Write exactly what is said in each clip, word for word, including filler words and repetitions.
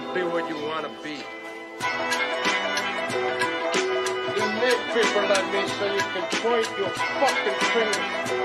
be what you want to be. You make people like me so you can point your fucking finger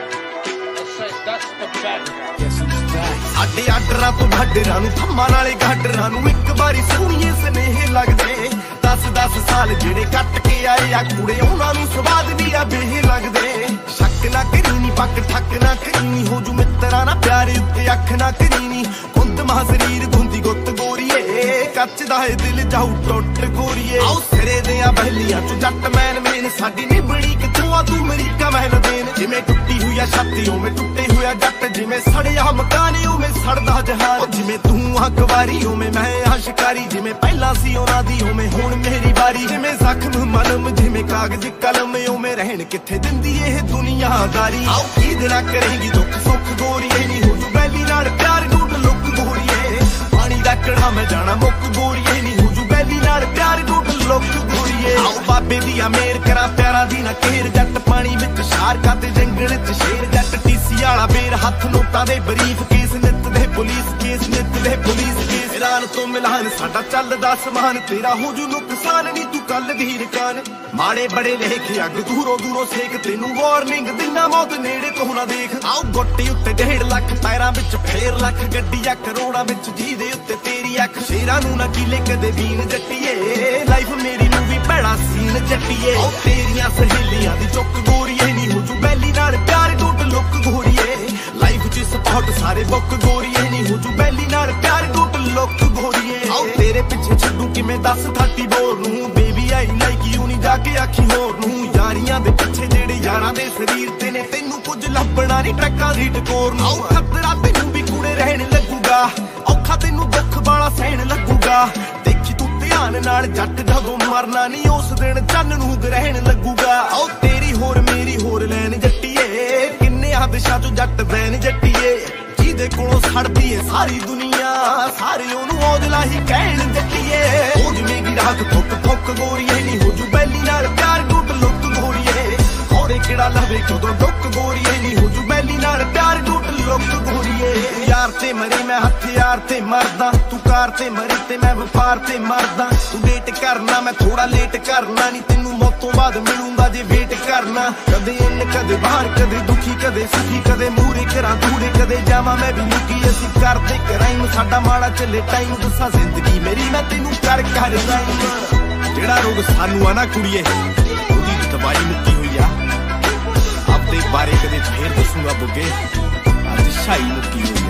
and say that's the bad guy. Yes, he's back. ਸਾਡੇ ਆਡਰਾਂ ਤੋਂ ਭਾਡਰਾਂ ਨੂੰ ਥੰਮਾਂ ਨਾਲੇ ਗਾਡਰਾਂ ਨੂੰ ਇੱਕ ਵਾਰੀ ਸੋਹਣੀਏ ਸਨੇਹ ਲੱਗਦੇ ਦਸ ਦਸ ਸਾਲ ਜਿਹੜੇ ਕੱਟ ਕੇ ਆਏ ਆ ਕੁੜੇ ਉਹਨਾਂ ਨੂੰ ਸਵਾਦ ਵੀ ਆ ਬੇਹ ਲੱਗਦੇ ਸ਼ੱਕ ਨਾ ਕਰੀ ਨੀ ਪੱਕ ਠੱਕ ਨਾ ਕਰੀ ਨੀ ਹੋ ਜੂ ਮਿੱਤਰਾਂ ਨਾ ਪਿਆਰੇ ਉੱਤੇ ਅੱਖ ਨਾ ਕਰੀ ਨੀ ਕੁੰਦ ਮਾ ਸਰੀਰ ਗੁੰਦੀ ਗੁੱਤ ਗੋਰੀਏ ਕੱਚ ਦਾ ਏ ਦਿਲ ਜਾਊ ਟੁੱਟ ਗੋਰੀਏ ਆਓ ਸਿਰੇ ਦੇ ਆ ਬਹਿਲੀਆਂ ਚ ਜੱਟ ਮੈਨ ਮੇਨ ਸਾਡੀ ਨੀ ਬੜੀ ਕਿਥੋਂ ਆ ਤੂੰ ਅਮਰੀਕਾ ਮਹਿਲ ਦੇਨ ਜਿਵੇਂ ਟੁੱਟੀ ਹੋਈ ਆ ਛਾਤੀ ਉਵੇਂ ਟੁੱਟੇ ਹੋਇਆ ਜੱਟ ਜਿਵੇਂ ਸੜਿਆ ਮਕਾਨ ਉਵੇਂ ਸੜਦਾ ਜਹਾਨ ਜਿਵੇਂ ਤੂੰ ਆ ਕੁਵਾਰੀ ਉਵੇਂ ਮੈਂ ਆ ਸ਼ਿਕਾਰੀ ਜਿਵੇਂ ਪਹਿਲਾਂ ਸੀ ਉਹਨਾਂ ਦੀ ਉਵੇਂ ਹੁਣ ਮੇਰੀ ਵਾਰੀ ਜਿਵੇਂ ਜ਼ਖਮ ਮਲਮ ਜਿਵੇਂ ਕਾਗਜ਼ ਕਲਮ ਉਵੇਂ ਰਹਿਣ ਕਿੱਥੇ ਦਿੰਦੀ ਇਹ ਦੁਨੀਆਦਾਰੀ ਆਓ ਕੀ ਦਿਨਾ ਕਰੇਗੀ ਦੁੱਖ ਸੁੱਖ ਗੋਰੀਏ ਨੀ ਹੋ ਜੂ ਬੈਲੀ ਨਾਲ ਪਿਆਰ ਡੂਡ ਲੁੱਕ ਗੋਰੀਏ ਪਾਣੀ ਦਾ ਕੜਾ ਮੈਂ ਜਾਣਾ ਮੁੱਕ ਗੋਰੀਏ ਨੀ ਹੋ ਜੂ ਬੈਲੀ ਨਾਲ ਪਿਆਰ ਡੂਡ ਲੁੱਕ ਗੋਰੀਏ ਆਓ ਬਾਬੇ ਦੀ ਆ ਮੇਰ ਕਰਾਂ ਪਿਆਰਾਂ ਦੀ ਨਾ ਕੇਰ ਜੱਟ ਪਾਣੀ ਵਿੱਚ ਸ਼ਾਰਕਾਂ ਤੇ ਜੰਗਲ ਚ ਸ਼ੇਰ ਜੱਟ ਟੀਸੀ ਵਾਲਾ ਬੇਰ ਹੱਥ ਨੋਟਾਂ ਦੇ ਬਰੀਫ ਕੇਸ ਨਿੱਤ ਦੇ ਪੁਲਿਸ ਕੇਸ ਨਿੱਤ ਦੇ ਪੁਲਿਸ ਕੇਸ ਇਰਾਨ ਤੋਂ ਮਿਲਾਨ ਸਾਡਾ ਚੱਲਦਾ ਸਮਾਨ ਤੇਰਾ ਹੋ ਜੂ ਨੁਕਸਾਨ ਨੀ ਤੂੰ ਕੱਲ ਦੀ ਰਕਾਨ ਮਾੜੇ ਬੜੇ ਲੇਖ ਅੱਗ ਦੂਰੋਂ ਦੂਰੋਂ ਸੇਕ ਤੈਨੂੰ ਵਾਰਨਿੰਗ ਦਿਨਾ ਮੌਤ ਨੇੜੇ ਤੋਂ ਨਾ ਦੇਖ ਆਓ ਗੋਟੀ ਉੱਤੇ ਡੇਢ ਲੱਖ ਪੈਰਾਂ ਵਿੱਚ ਫੇਰ ਲੱਖ ਗੱਡੀਆਂ ਕਰੋੜਾਂ ਵਿੱਚ ਜਿਹਦੇ ਉੱਤੇ ਤੇਰੀ ਅੱਖ ਸ਼ੇਰਾਂ ਨੂੰ ਨਾ ਕੀਲੇ ਕਦੇ ਵੀਨ ਜੱਟੀਏ ਲਾਈਫ ਮੇਰੀ ਨੂੰ ਵੀ ਭੈੜਾ ਸੀਨ ਜੱਟੀਏ ਆਓ ਤੇਰੀਆਂ ਸਹੇਲੀਆਂ ਦੀ ਚੁੱਕ ਗੋਰੀਏ ਨੀ ਹੋ ਜੂ ਬੈਲੀ ਨਾਲ ਪਿਆਰ ਟੁੱਟ ਲੁੱਕ ਗੋਰੀਏ ਲਾਈਫ ਚ ਸਪੋਰਟ ਸਾਰੇ ਬੁੱਕ ਗੋਰੀਏ ਨੀ ਹੋ ਜੂ ਬੈਲੀ ਨਾਲ ਪਿਆਰ ਟੁੱਟ ਲੁੱਕ ਗੋਰੀਏ ਆਓ ਤੇਰੇ ਪਿੱਛੇ ਛੱਡੂ ਕਿਵੇਂ ਦੱਸ ਥਾਟੀ ਬੋਰ ਨੂੰ ਬੇਬੀ ਆਈ ਲਾਈਕ ਯੂ ਨੀ ਜਾ ਕੇ ਆਖੀ ਹੋਰ ਨੂੰ ਯਾਰੀਆਂ ਦੇ ਪਿੱਛੇ ਜਿਹੜੇ ਯਾਰਾਂ ਦੇ ਸਰੀਰ ਤੇ ਨੇ ਤੈਨੂੰ ਕੁਝ ਲੱਭਣਾ ਨੀ ਟਰੱਕਾਂ ਦੀ ਟਕੋਰ ਨੂੰ ਆਓ ਖਤਰਾ ਤੈਨੂੰ ਵੀ ਕੁੜੇ ਰਹਿਣ ਲੱਗੂਗਾ ਔਖਾ ਤੈਨੂੰ ਦੁੱਖ ਵਾਲਾ ਸਹਿਣ ਲੱਗੂਗਾ ਦੇਖੀ ਤੂੰ ਧਿਆਨ ਨਾਲ ਜੱਟ ਜਦੋਂ ਮਰਨਾ ਨੀ ਉਸ ਦਿਨ ਚੰਨ ਨੂੰ ਗ੍ਰਹਿਣ ਲੱਗੂਗਾ ਆਓ ਤੇਰੀ ਹੋਰ ਮੇਰੀ ਹੋਰ ਲੈਣ ਜੱਟੀਏ ਕਿੰਨੇ ਆ ਦਿਸ਼ਾ ਚੋਂ ਜੱਟ ਵੈਨ ਜੱਟੀਏ ਜਿਹਦੇ ਕੋਲੋਂ ਛੜਦੀ ਏ ਸਾਰੀ ਦੁਨੀਆ ਸਾਰੇ ਉਹਨੂੰ ਔਜਲਾ ਹੀ ਕਹਿਣ ਜੱਟੀਏ ਉਹ ਜਿਵੇਂਗੀ ਰਾਤ ਫੁੱਕ ਫੁੱਕ ਗੋਰੀਏ ਨੀ ਹੋ ਜੂ ਬੈਲੀ ਨਾਲ ਪਿਆਰ ਟੁੱਟ ਲੁੱਕ ਗੋਰੀਏ ਹੋਰੇ ਕਿਹੜਾ ਲਵੇ ਕਦੋਂ ਡੁੱਕ ਗੋਰੀਏ ਨੀ ਹੋ ਜੂ ਬੈਲੀ ਨਾਲ ਪਿਆਰ ਟੁੱਟ ਲੁੱਕ ਗੋਰੀਏ ਯਾਰ ਤੇ ਮਰੀ ਮੈਂ ਹਥਿਆਰ ਤੇ ਮਰਦਾ ਤੂੰ ਕਾਰ ਤੇ ਮਰੀ ਤੇ ਮੈਂ ਵਪਾਰ ਤੇ ਮਰਦਾ ਤੂੰ ਵੇਟ ਕਰਨਾ ਮੈਂ ਥੋੜਾ ਲੇਟ ਕਰਨਾ ਨੀ ਤੈਨੂੰ ਮੌਤ ਤੋਂ ਬਾਅਦ ਮਿਲੂੰਗਾ ਜੇ ਵੇਟ ਕਰਨਾ ਕਦੇ ਇੰਨ ਕਦੇ ਬਾਹਰ ਕਦੇ ਦੁਖੀ ਕਦੇ ਸੁਖੀ ਕਦੇ ਮੂਰੇ ਕਰਾਂ ਦੂਰੇ ਕਦੇ ਜਾਵਾਂ ਮੈਂ ਵੀ ਲੁਕੀ ਅਸੀਂ ਕਰਦੇ ਕਰਾਈਮ ਸਾਡਾ ਮਾੜਾ ਚੱਲੇ ਟਾਈਮ ਦੱਸਾਂ ਜ਼ਿੰਦਗੀ ਮੇਰੀ ਮੈਂ ਤੈਨੂੰ ਕਰ ਕਰ ਰਾਈਮ ਜਿਹੜਾ ਰੋਗ ਸਾਨੂੰ ਆ ਨਾ ਕੁੜੀਏ ਉਹਦੀ ਦਵਾਈ ਮੁੱਕੀ ਹੋਈ ਆ ਆਪਦੇ ਬਾਰੇ ਕਦੇ ਫੇਰ ਦੱਸੂਗਾ ਬੁੱਗੇ ਅੱਜ ਸ਼ਾਈ ਮੁੱਕੀ ਹੋਈ